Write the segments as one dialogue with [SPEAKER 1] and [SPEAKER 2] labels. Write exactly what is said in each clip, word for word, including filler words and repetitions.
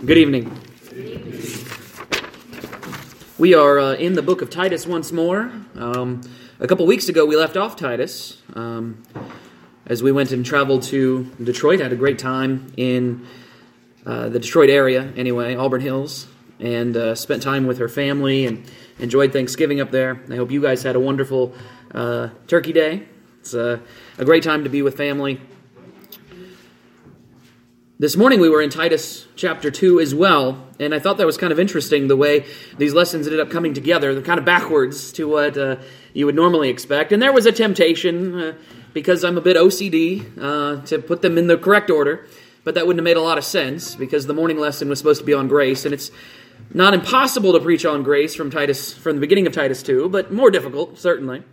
[SPEAKER 1] Good evening. We are uh, in the book of Titus once more. Um, a couple weeks ago, we left off Titus um, as we went and traveled to Detroit. Had a great time in uh, the Detroit area, anyway, Auburn Hills, and uh, spent time with her family and enjoyed Thanksgiving up there. I hope you guys had a wonderful uh, Turkey Day. It's uh, a great time to be with family. This morning we were in Titus chapter two as well, and I thought that was kind of interesting the way these lessons ended up coming together. They're kind of backwards to what uh, you would normally expect. And there was a temptation, uh, because I'm a bit O C D, uh, to put them in the correct order, but that wouldn't have made a lot of sense because the morning lesson was supposed to be on grace, and it's not impossible to preach on grace from Titus, from the beginning of Titus two, but more difficult, certainly.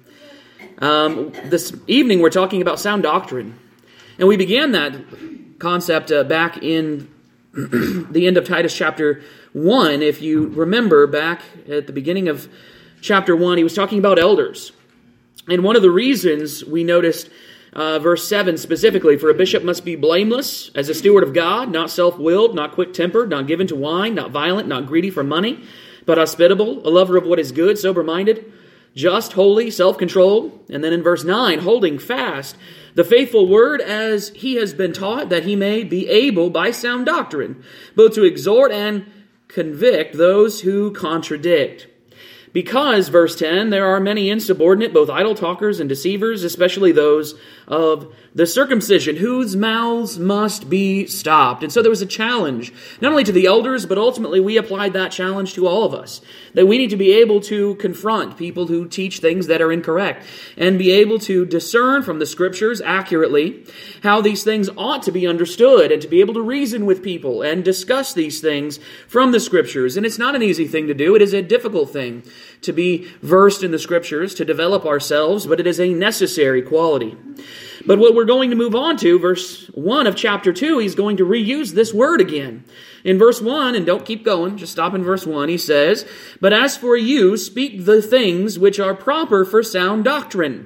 [SPEAKER 1] Um, this evening we're talking about sound doctrine, and we began that concept uh, back in the end of Titus chapter one. If you remember, back at the beginning of chapter one, he was talking about elders. And one of the reasons we noticed uh, verse seven specifically, for a bishop must be blameless as a steward of God, not self-willed, not quick-tempered, not given to wine, not violent, not greedy for money, but hospitable, a lover of what is good, sober-minded, just, holy, self-controlled. And then in verse nine, holding fast the faithful word as he has been taught, that he may be able by sound doctrine both to exhort and convict those who contradict. Because, verse ten, there are many insubordinate, both idle talkers and deceivers, especially those of the circumcision, whose mouths must be stopped. And so there was a challenge, not only to the elders, but ultimately we applied that challenge to all of us, that we need to be able to confront people who teach things that are incorrect, and be able to discern from the Scriptures accurately how these things ought to be understood, and to be able to reason with people and discuss these things from the Scriptures. And it's not an easy thing to do. It is a difficult thing to be versed in the Scriptures, to develop ourselves, but it is a necessary quality. But what we're going to move on to, verse one of chapter two, he's going to reuse this word again. In verse one, and don't keep going, just stop in verse one, he says, "But as for you, speak the things which are proper for sound doctrine."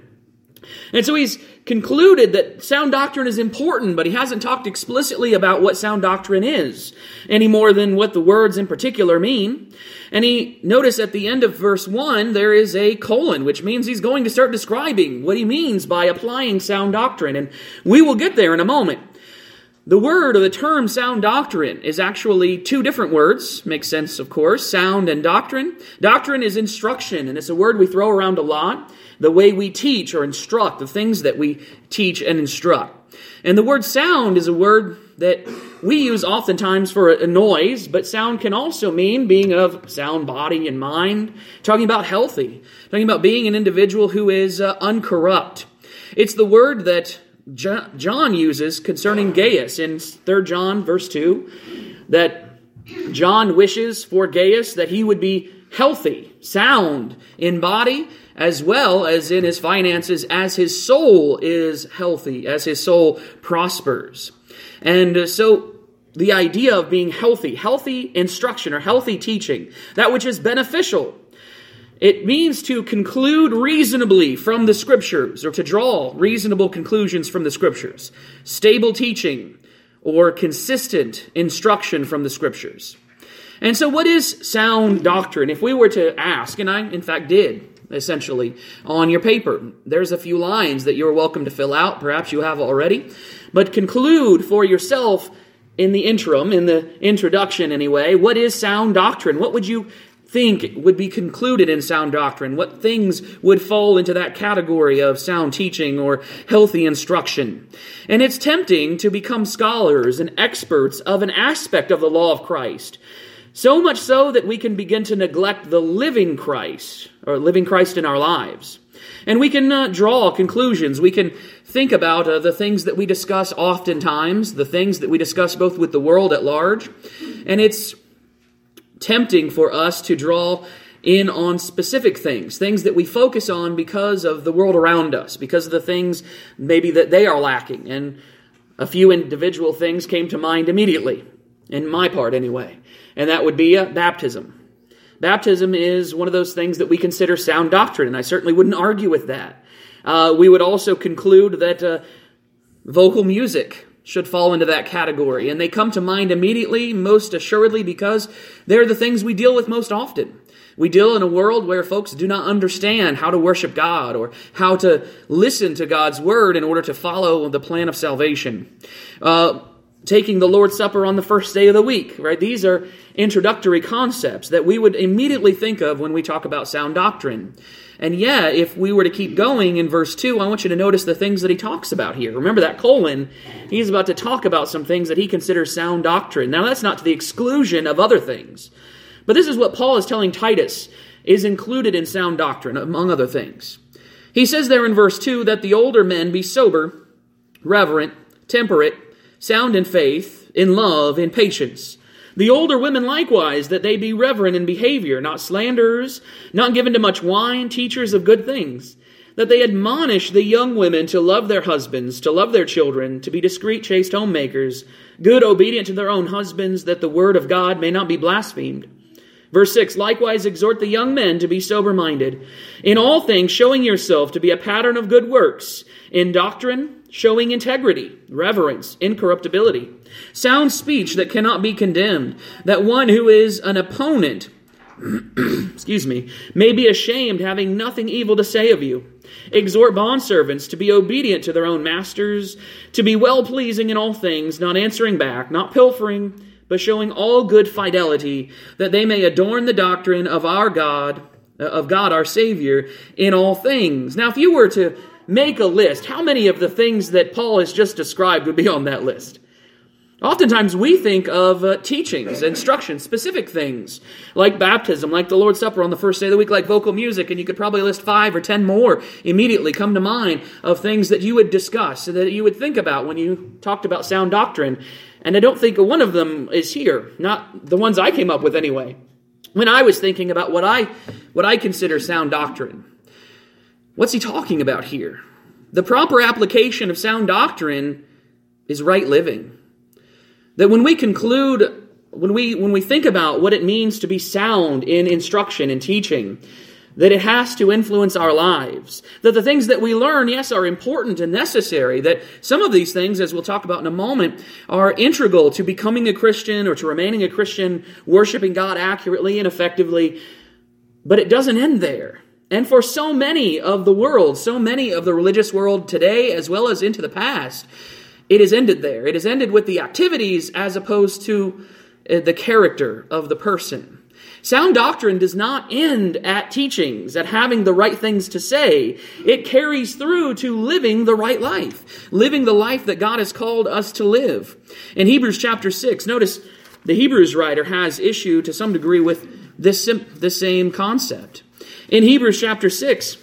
[SPEAKER 1] And so he's concluded that sound doctrine is important, but he hasn't talked explicitly about what sound doctrine is, any more than what the words in particular mean. And he, notice at the end of verse one, there is a colon, which means he's going to start describing what he means by applying sound doctrine. And we will get there in a moment. The word or the term sound doctrine is actually two different words. Makes sense, of course. Sound and doctrine. Doctrine is instruction, and it's a word we throw around a lot. The way we teach or instruct, the things that we teach and instruct. And the word sound is a word that we use oftentimes for a noise, but sound can also mean being of sound body and mind, talking about healthy, talking about being an individual who is uh, uncorrupt. It's the word that John uses concerning Gaius in Third John verse two, that John wishes for Gaius that he would be healthy, sound in body, as well as in his finances, as his soul is healthy, as his soul prospers. And so the idea of being healthy, healthy instruction or healthy teaching, that which is beneficial, it means to conclude reasonably from the Scriptures, or to draw reasonable conclusions from the Scriptures. Stable teaching or consistent instruction from the Scriptures. And so what is sound doctrine? If we were to ask, and I in fact did, essentially, on your paper, there's a few lines that you're welcome to fill out. Perhaps you have already. But conclude for yourself in the interim, in the introduction anyway, what is sound doctrine? What would you think would be concluded in sound doctrine? What things would fall into that category of sound teaching or healthy instruction? And it's tempting to become scholars and experts of an aspect of the law of Christ. So much so that we can begin to neglect the living Christ, or living Christ in our lives. And we can uh, draw conclusions. We can think about uh, the things that we discuss oftentimes, the things that we discuss both with the world at large. And it's tempting for us to draw in on specific things, things that we focus on because of the world around us, because of the things maybe that they are lacking. And a few individual things came to mind immediately, in my part anyway. And that would be uh, baptism. Baptism is one of those things that we consider sound doctrine, and I certainly wouldn't argue with that. Uh, we would also conclude that uh, vocal music should fall into that category. And they come to mind immediately, most assuredly, because they're the things we deal with most often. We deal in a world where folks do not understand how to worship God or how to listen to God's word in order to follow the plan of salvation. Uh, taking the Lord's Supper on the first day of the week, right? These are introductory concepts that we would immediately think of when we talk about sound doctrine. And yet, if we were to keep going in verse two, I want you to notice the things that he talks about here. Remember that colon, he's about to talk about some things that he considers sound doctrine. Now, that's not to the exclusion of other things. But this is what Paul is telling Titus is included in sound doctrine, among other things. He says there in verse two that the older men be sober, reverent, temperate, sound in faith, in love, in patience. The older women likewise, that they be reverent in behavior, not slanderers, not given to much wine, teachers of good things. That they admonish the young women to love their husbands, to love their children, to be discreet, chaste homemakers, good, obedient to their own husbands, that the word of God may not be blasphemed. Verse six, likewise exhort the young men to be sober-minded, in all things showing yourself to be a pattern of good works, in doctrine, showing integrity, reverence, incorruptibility, sound speech that cannot be condemned, that one who is an opponent, excuse me, may be ashamed, having nothing evil to say of you. Exhort bondservants to be obedient to their own masters, to be well-pleasing in all things, not answering back, not pilfering, but showing all good fidelity, that they may adorn the doctrine of our God, of God our Savior, in all things. Now, if you were to make a list, how many of the things that Paul has just described would be on that list? Oftentimes we think of uh, teachings, instructions, specific things, like baptism, like the Lord's Supper on the first day of the week, like vocal music, and you could probably list five or ten more immediately come to mind of things that you would discuss, that you would think about when you talked about sound doctrine. And I don't think one of them is here, not the ones I came up with anyway. When I was thinking about what I what I consider sound doctrine, what's he talking about here? The proper application of sound doctrine is right living. That when we conclude, when we when we think about what it means to be sound in instruction and teaching, that it has to influence our lives. That the things that we learn, yes, are important and necessary. That some of these things, as we'll talk about in a moment, are integral to becoming a Christian or to remaining a Christian, worshiping God accurately and effectively. But it doesn't end there. And for so many of the world, so many of the religious world today, as well as into the past, it has ended there. It has ended with the activities as opposed to the character of the person. Sound doctrine does not end at teachings, at having the right things to say. It carries through to living the right life, living the life that God has called us to live. In Hebrews chapter six, notice the Hebrews writer has issue to some degree with this, this same concept. In Hebrews chapter six,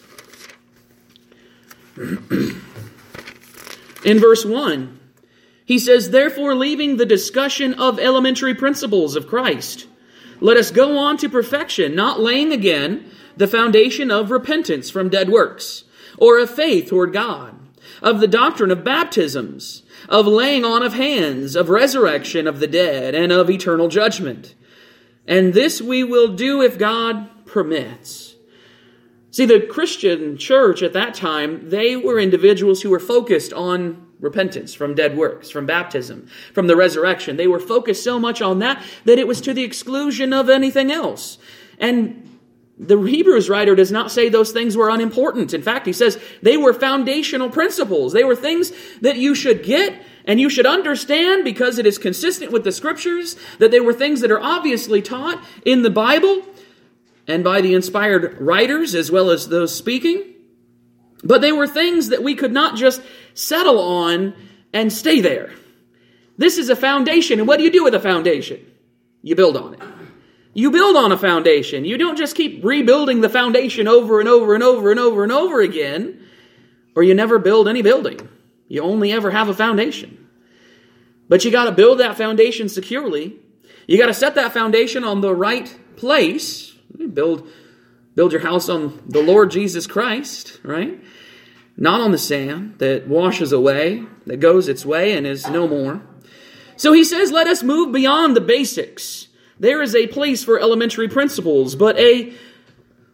[SPEAKER 1] in verse one, he says, therefore, leaving the discussion of elementary principles of Christ, let us go on to perfection, not laying again the foundation of repentance from dead works, or of faith toward God, of the doctrine of baptisms, of laying on of hands, of resurrection of the dead, and of eternal judgment. And this we will do if God permits. See, the Christian church at that time, they were individuals who were focused on repentance from dead works, from baptism, from the resurrection. They were focused so much on that that it was to the exclusion of anything else. And the Hebrews writer does not say those things were unimportant. In fact, he says they were foundational principles. They were things that you should get and you should understand because it is consistent with the Scriptures, that they were things that are obviously taught in the Bible and by the inspired writers as well as those speaking. But they were things that we could not just settle on and stay there. This is a foundation. And what do you do with a foundation? You build on it. You build on a foundation. You don't just keep rebuilding the foundation over and over and over and over and over again, or you never build any building. You only ever have a foundation. But you got to build that foundation securely. You got to set that foundation on the right place. Build Build your house on the Lord Jesus Christ, right? Not on the sand that washes away, that goes its way and is no more. So he says, let us move beyond the basics. There is a place for elementary principles, but a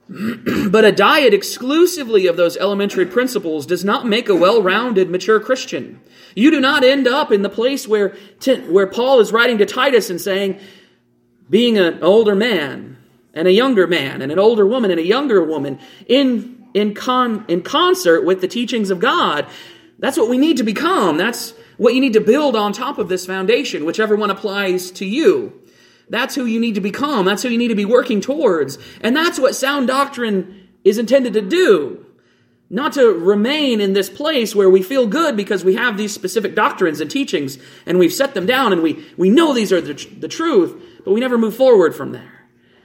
[SPEAKER 1] But a diet exclusively of those elementary principles does not make a well-rounded, mature Christian. You do not end up in the place where, where Paul is writing to Titus and saying, being an older man and a younger man and an older woman and a younger woman in, in, con, in concert with the teachings of God, that's what we need to become. That's what you need to build on top of this foundation, whichever one applies to you. That's who you need to become. That's who you need to be working towards. And that's what sound doctrine is intended to do. Not to remain in this place where we feel good because we have these specific doctrines and teachings and we've set them down and we, we know these are the, the truth, but we never move forward from there.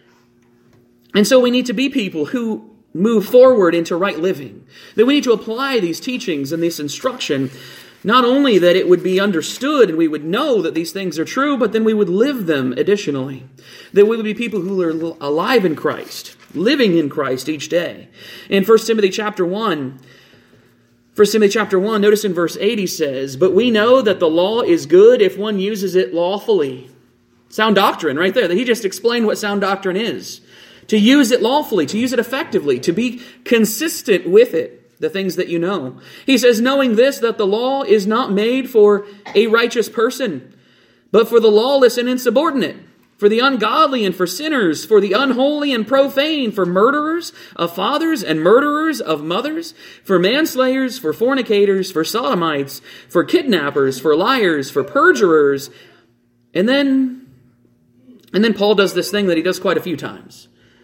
[SPEAKER 1] And so we need to be people who move forward into right living. That we need to apply these teachings and this instruction. Not only that it would be understood and we would know that these things are true, but then we would live them additionally. That we would be people who are alive in Christ, living in Christ each day. In First Timothy chapter one, First Timothy chapter one, notice in verse eight he says, "But we know that the law is good if one uses it lawfully." Sound doctrine right there. That he just explained what sound doctrine is. To use it lawfully, to use it effectively, to be consistent with it. The things that you know. He says, knowing this, that the law is not made for a righteous person, but for the lawless and insubordinate, for the ungodly and for sinners, for the unholy and profane, for murderers of fathers and murderers of mothers, for manslayers, for fornicators, for sodomites, for kidnappers, for liars, for perjurers. And then, and then Paul does this thing that he does quite a few times.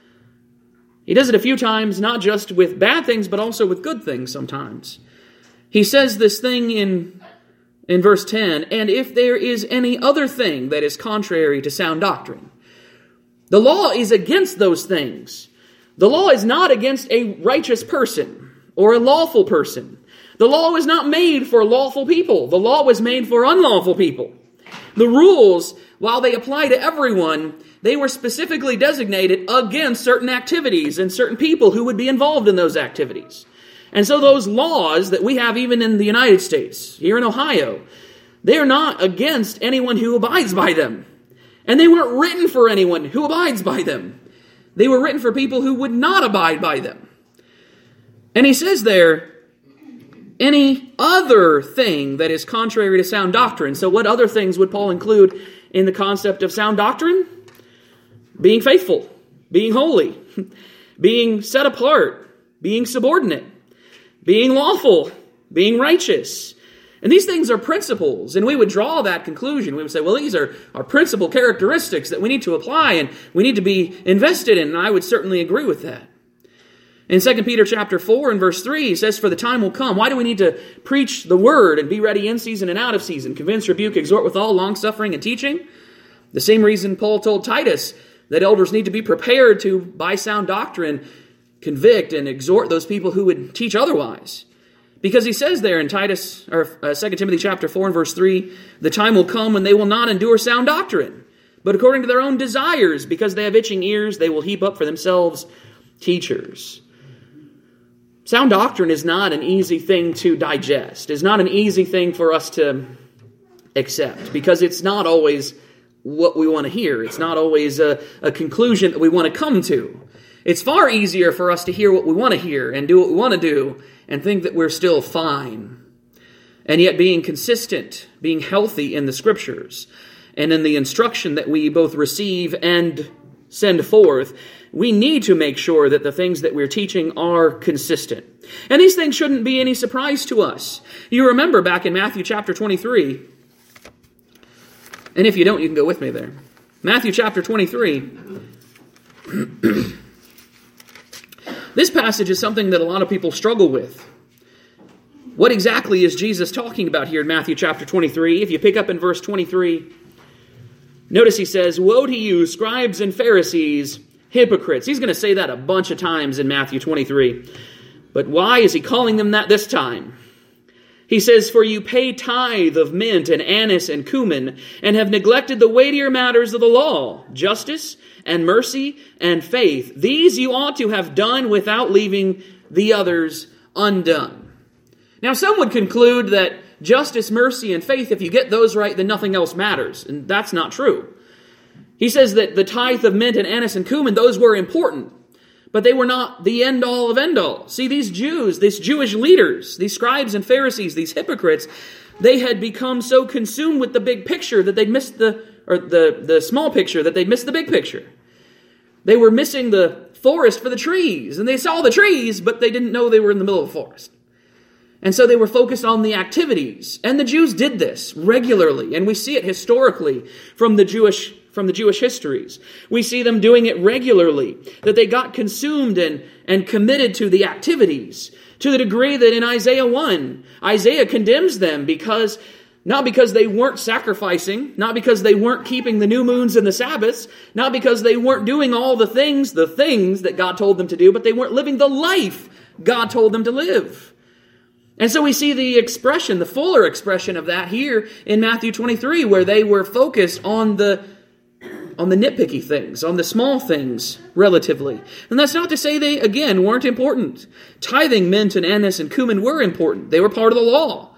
[SPEAKER 1] He does it a few times, not just with bad things, but also with good things sometimes. He says this thing in, in verse ten, "And if there is any other thing that is contrary to sound doctrine." The law is against those things. The law is not against a righteous person or a lawful person. The law was not made for lawful people. The law was made for unlawful people. The rules, while they apply to everyone, they were specifically designated against certain activities and certain people who would be involved in those activities. And so those laws that we have even in the United States, here in Ohio, they are not against anyone who abides by them. And they weren't written for anyone who abides by them. They were written for people who would not abide by them. And he says there, any other thing that is contrary to sound doctrine. So what other things would Paul include in the concept of sound doctrine? Being faithful, being holy, being set apart, being subordinate, being lawful, being righteous. And these things are principles, and we would draw that conclusion. We would say, well, these are, are principal characteristics that we need to apply and we need to be invested in, and I would certainly agree with that. In Second Peter chapter four and verse three, he says, "For the time will come." Why do we need to preach the word and be ready in season and out of season? Convince, rebuke, exhort with all long-suffering and teaching. The same reason Paul told Titus that elders need to be prepared to, by sound doctrine, convict and exhort those people who would teach otherwise. Because he says there in Titus, or uh, Second Timothy chapter four and verse three, "The time will come when they will not endure sound doctrine, but according to their own desires, because they have itching ears, they will heap up for themselves teachers." Sound doctrine is not an easy thing to digest. It's not an easy thing for us to accept, because it's not always what we want to hear. It's not always a, a conclusion that we want to come to. It's far easier for us to hear what we want to hear and do what we want to do and think that we're still fine. And yet being consistent, being healthy in the Scriptures and in the instruction that we both receive and send forth, we need to make sure that the things that we're teaching are consistent. And these things shouldn't be any surprise to us. You remember back in Matthew chapter twenty-three, and if you don't, you can go with me there. Matthew chapter twenty-three. This passage is something that a lot of people struggle with. What exactly is Jesus talking about here in Matthew chapter twenty-three? If you pick up in verse twenty-three, notice he says, "Woe to you, scribes and Pharisees, hypocrites." He's going to say that a bunch of times in Matthew twenty-three. But why is he calling them that this time? He says, "For you pay tithe of mint and anise and cumin, and have neglected the weightier matters of the law, justice and mercy and faith. These you ought to have done without leaving the others undone." Now some would conclude that justice, mercy, and faith, if you get those right, then nothing else matters. And that's not true. He says that the tithe of mint and anise and cumin, those were important. but they were not the end-all of end-all. See, these Jews, these Jewish leaders, these scribes and Pharisees, these hypocrites, they had become so consumed with the big picture that they'd missed the, or the, the small picture, that they'd missed the big picture. They were missing the forest for the trees, and they saw the trees, but they didn't know they were in the middle of a forest. And so they were focused on the activities. And the Jews did this regularly, and we see it historically from the Jewish from the Jewish histories. We see them doing it regularly, that they got consumed and, and committed to the activities, to the degree that in Isaiah one, Isaiah condemns them because, not because they weren't sacrificing, not because they weren't keeping the new moons and the Sabbaths, not because they weren't doing all the things, the things that God told them to do, but they weren't living the life God told them to live. And so we see the expression, the fuller expression of that here in Matthew twenty-three, where they were focused on the on the nitpicky things, on the small things, relatively. And that's not to say they, again, weren't important. Tithing, mint, and anise, and cumin were important. They were part of the law.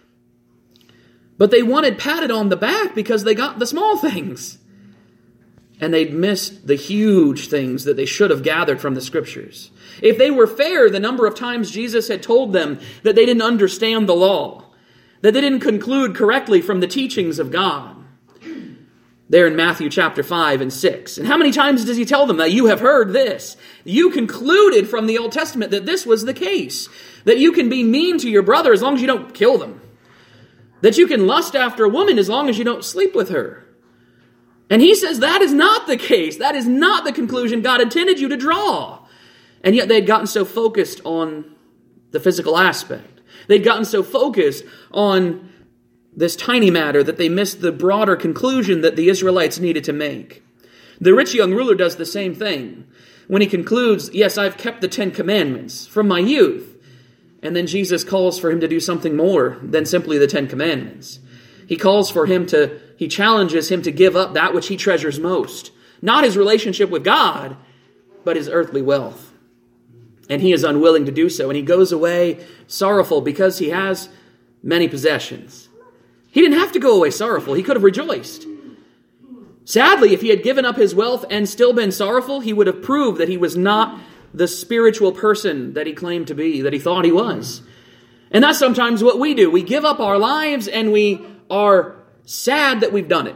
[SPEAKER 1] But they wanted patted on the back because they got the small things. And they'd missed the huge things that they should have gathered from the Scriptures. If they were fair, the number of times Jesus had told them that they didn't understand the law, that they didn't conclude correctly from the teachings of God. There in Matthew chapter five and six. And how many times does he tell them that you have heard this? You concluded from the Old Testament that this was the case. That you can be mean to your brother as long as you don't kill them. That you can lust after a woman as long as you don't sleep with her. And he says that is not the case. That is not the conclusion God intended you to draw. And yet they'd gotten so focused on the physical aspect. They'd gotten so focused on this tiny matter that they missed the broader conclusion that the Israelites needed to make. The rich young ruler does the same thing when he concludes, yes, I've kept the Ten Commandments from my youth. And then Jesus calls for him to do something more than simply the Ten Commandments. He calls for him to, he challenges him to give up that which he treasures most. Not his relationship with God, but his earthly wealth. And he is unwilling to do so. And he goes away sorrowful because he has many possessions. He didn't have to go away sorrowful. He could have rejoiced. Sadly, if he had given up his wealth and still been sorrowful, he would have proved that he was not the spiritual person that he claimed to be, that he thought he was. And that's sometimes what we do. We give up our lives and we are sad that we've done it.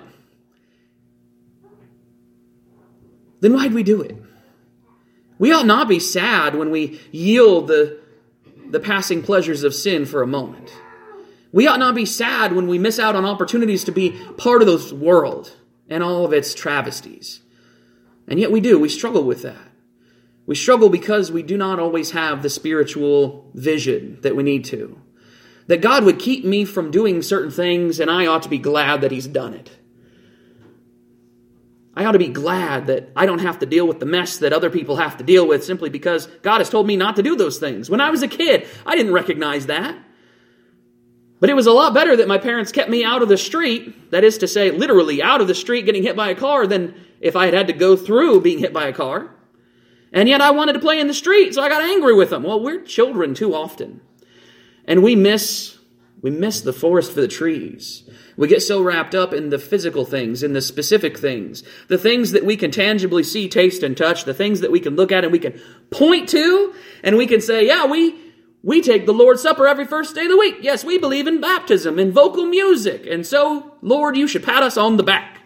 [SPEAKER 1] Then why'd we do it? We ought not be sad when we yield the, the passing pleasures of sin for a moment. We ought not be sad when we miss out on opportunities to be part of this world and all of its travesties. And yet we do. We struggle with that. We struggle because we do not always have the spiritual vision that we need to. That God would keep me from doing certain things, and I ought to be glad that He's done it. I ought to be glad that I don't have to deal with the mess that other people have to deal with simply because God has told me not to do those things. When I was a kid, I didn't recognize that. But it was a lot better that my parents kept me out of the street, that is to say, literally out of the street getting hit by a car, than if I had had to go through being hit by a car. And yet I wanted to play in the street, so I got angry with them. Well, we're children too often. And we miss, we miss the forest for the trees. We get so wrapped up in the physical things, in the specific things, the things that we can tangibly see, taste, and touch, the things that we can look at and we can point to, and we can say, yeah, we... We take the Lord's Supper every first day of the week. Yes, we believe in baptism and vocal music. And so, Lord, you should pat us on the back.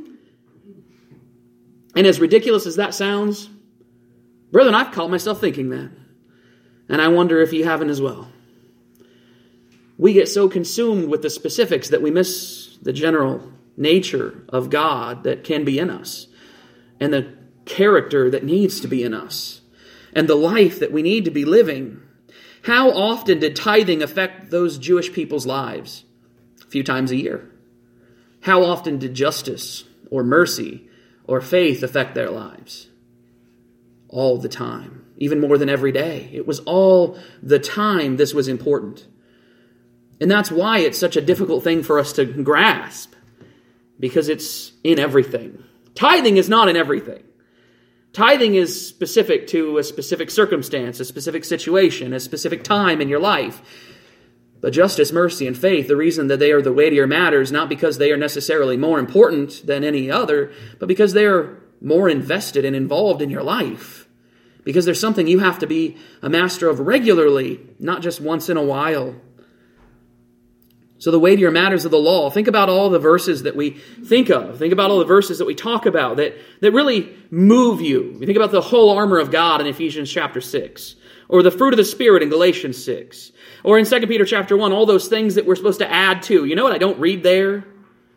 [SPEAKER 1] And as ridiculous as that sounds, brethren, I've caught myself thinking that. And I wonder if you haven't as well. We get so consumed with the specifics that we miss the general nature of God that can be in us. And the character that needs to be in us. And the life that we need to be living. How often did tithing affect those Jewish people's lives? A few times a year. How often did justice or mercy or faith affect their lives? All the time. Even more than every day. It was all the time this was important. And that's why it's such a difficult thing for us to grasp. Because it's in everything. Tithing is not in everything. Tithing is specific to a specific circumstance, a specific situation, a specific time in your life. But justice, mercy, and faith, the reason that they are the weightier matters, not because they are necessarily more important than any other, but because they are more invested and involved in your life. because there's something you have to be a master of regularly, not just once in a while. So the weightier matters of the law, think about all the verses that we think of. Think about all the verses that we talk about that, that really move you. You think about the whole armor of God in Ephesians chapter six, or the fruit of the Spirit in Galatians six, or in Second Peter chapter one, all those things that we're supposed to add to. You know what I don't read there?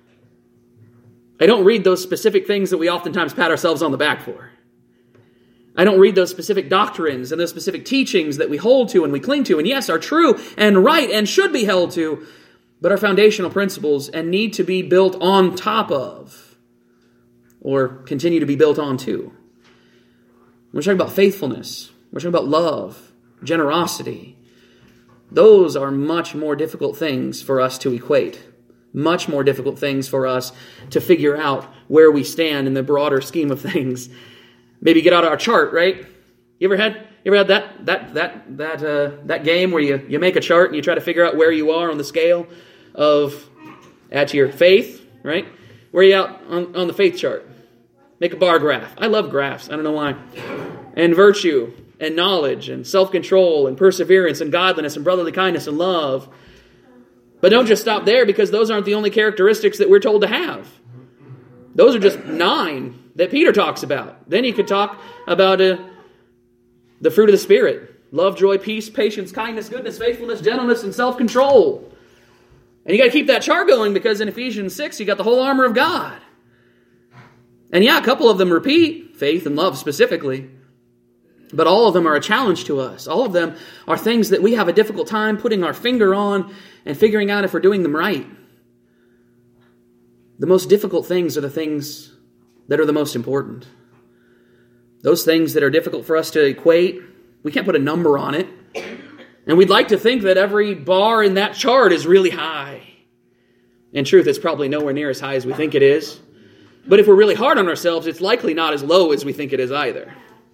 [SPEAKER 1] I don't read those specific things that we oftentimes pat ourselves on the back for. I don't read those specific doctrines and those specific teachings that we hold to and we cling to, and yes, are true and right and should be held to, but are foundational principles and need to be built on top of, or continue to be built onto. We're talking about faithfulness. We're talking about love, generosity. Those are much more difficult things for us to equate. Much more difficult things for us to figure out where we stand in the broader scheme of things. Maybe get out our chart, right? You ever had you ever had that that that that uh, that game where you, you make a chart and you try to figure out where you are on the scale of add to your faith, right? Where are you out on, on the faith chart? Make a bar graph. I love graphs. I don't know why. And virtue and knowledge and self-control and perseverance and godliness and brotherly kindness and love. But don't just stop there, because those aren't the only characteristics that we're told to have. Those are just nine that Peter talks about. Then you could talk about uh, the fruit of the Spirit. Love, joy, peace, patience, kindness, goodness, faithfulness, gentleness, and self-control. And you got to keep that chart going, because in Ephesians six, you got the whole armor of God. And yeah, a couple of them repeat, faith and love specifically. But all of them are a challenge to us. All of them are things that we have a difficult time putting our finger on and figuring out if we're doing them right. The most difficult things are the things that are the most important. Those things that are difficult for us to equate, we can't put a number on it. And we'd like to think that every bar in that chart is really high. In truth, it's probably nowhere near as high as we think it is. But if we're really hard on ourselves, it's likely not as low as we think it is either.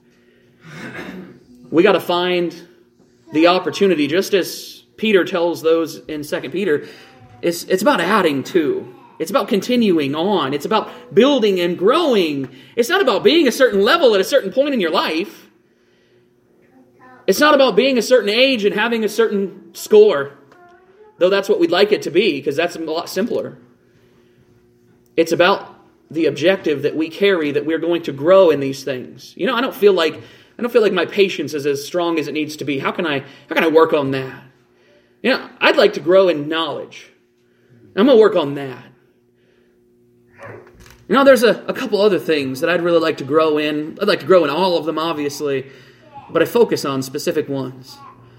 [SPEAKER 1] We got to find the opportunity, just as Peter tells those in Second Peter, it's, it's about adding to. It's about continuing on. It's about building and growing. It's not about being a certain level at a certain point in your life. It's not about being a certain age and having a certain score, though that's what we'd like it to be, because that's a lot simpler. It's about the objective that we carry, that we're going to grow in these things. You know, I don't feel like I don't feel like my patience is as strong as it needs to be. How can I how can I work on that? You know, I'd like to grow in knowledge. I'm going to work on that. You know, there's a, a couple other things that I'd really like to grow in. I'd like to grow in all of them, obviously, but I focus on specific ones.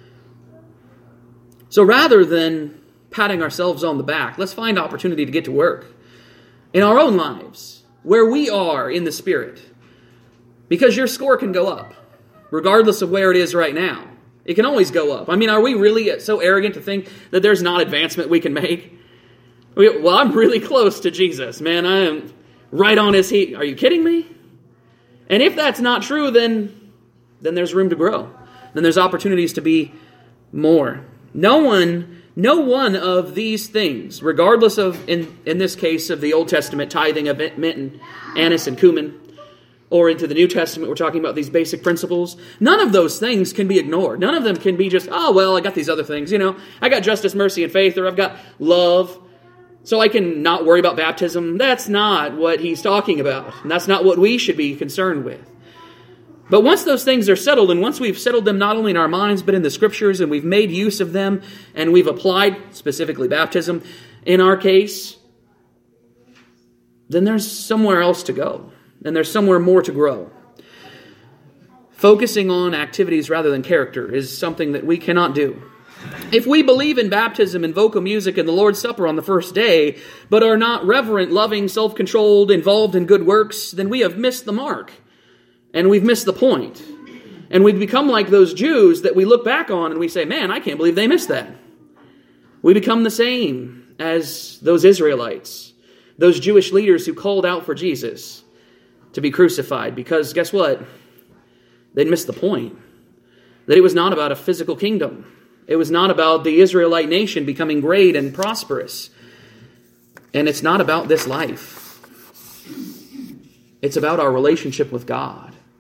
[SPEAKER 1] So rather than patting ourselves on the back, let's find opportunity to get to work in our own lives, where we are in the Spirit. Because your score can go up, regardless of where it is right now. It can always go up. I mean, are we really so arrogant to think that there's not advancement we can make? We, well, I'm really close to Jesus, man. I am right on his heat. Are you kidding me? And if that's not true, then, then there's room to grow. Then there's opportunities to be more. No one, no one of these things, regardless of, in, in this case, of the Old Testament tithing of mint and anise and cumin, or into the New Testament, we're talking about these basic principles. None of those things can be ignored. None of them can be just, oh, well, I got these other things. You know, I got justice, mercy, and faith, or I've got love, so I can not worry about baptism. That's not what he's talking about. And that's not what we should be concerned with. But once those things are settled, and once we've settled them not only in our minds, but in the Scriptures, and we've made use of them, and we've applied, specifically baptism, in our case, then there's somewhere else to go. And there's somewhere more to grow. Focusing on activities rather than character is something that we cannot do. If we believe in baptism and vocal music and the Lord's Supper on the first day, but are not reverent, loving, self-controlled, involved in good works, then we have missed the mark. And we've missed the point. And we've become like those Jews that we look back on and we say, man, I can't believe they missed that. We become the same as those Israelites, those Jewish leaders who called out for Jesus to be crucified, because guess what? They'd missed the point. That it was not about a physical kingdom. It was not about the Israelite nation becoming great and prosperous. And it's not about this life. It's about our relationship with God.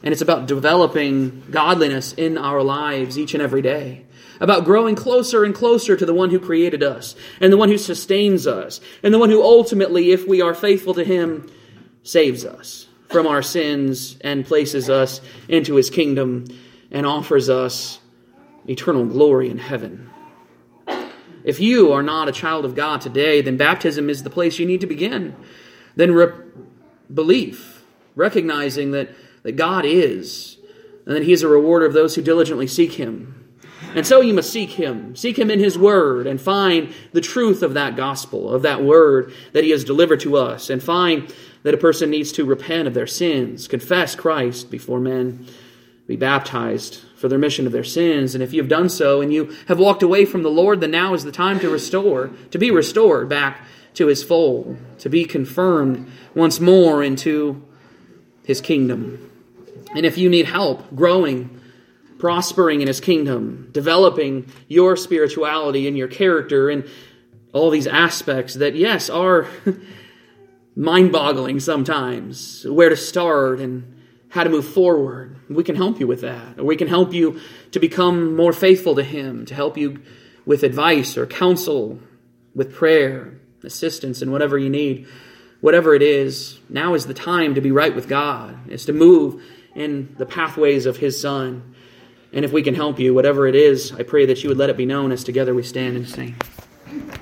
[SPEAKER 1] And it's about developing godliness in our lives each and every day. About growing closer and closer to the one who created us, and the one who sustains us, and the one who ultimately, if we are faithful to him, saves us from our sins and places us into his kingdom and offers us eternal glory in heaven. If you are not a child of God today, then baptism is the place you need to begin. Then re- belief, recognizing that, that God is, and that he is a rewarder of those who diligently seek him. And so you must seek him. Seek him in his word and find the truth of that gospel, of that word that he has delivered to us. And find that a person needs to repent of their sins, confess Christ before men, be baptized for the remission of their sins. And if you have done so and you have walked away from the Lord, then now is the time to restore, to be restored back to his fold, to be confirmed once more into his kingdom. And if you need help growing, prospering in his kingdom, developing your spirituality and your character and all these aspects that, yes, are mind-boggling sometimes, where to start and how to move forward, we can help you with that. Or we can help you to become more faithful to him, to help you with advice or counsel, with prayer, assistance, and whatever you need. Whatever it is, now is the time to be right with God. It's to move in the pathways of his Son. And if we can help you, whatever it is, I pray that you would let it be known as together we stand and sing.